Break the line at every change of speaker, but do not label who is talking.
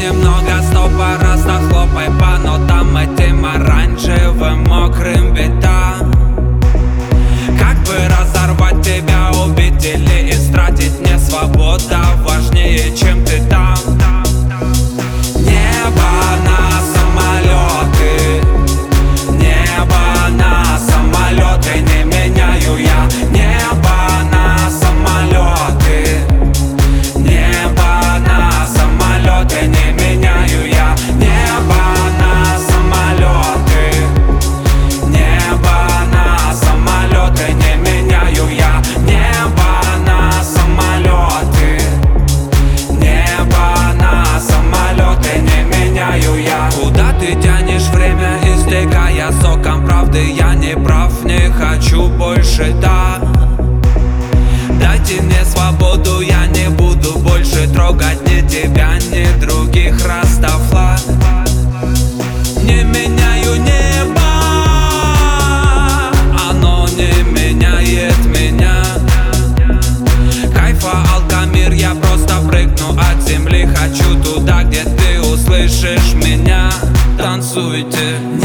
немного, стопа, раз хлопай по нотам этим оранжевым мокрым битам. Как бы разорвать тебя, убить или истратить, мне свобода важнее, чем ты там. Небо на самолеты, небо на самолеты, не меняю я. Небо на самолеты, небо на самолеты, не меняю я. Небо на самолеты, небо на самолеты, не меняю я. Небо на самолеты, небо на самолеты, не меняю я. Куда ты тянешь время, извлекая соком правды? Я не прав, не хочу больше так. Дайте мне свободу, я не буду больше трогать ни тебя, ни других Растафла. Не меняю небо, оно не меняет меня. Кайфа, алкомир, я просто прыгну от земли. Хочу туда, где ты услышишь меня. Танцуйте.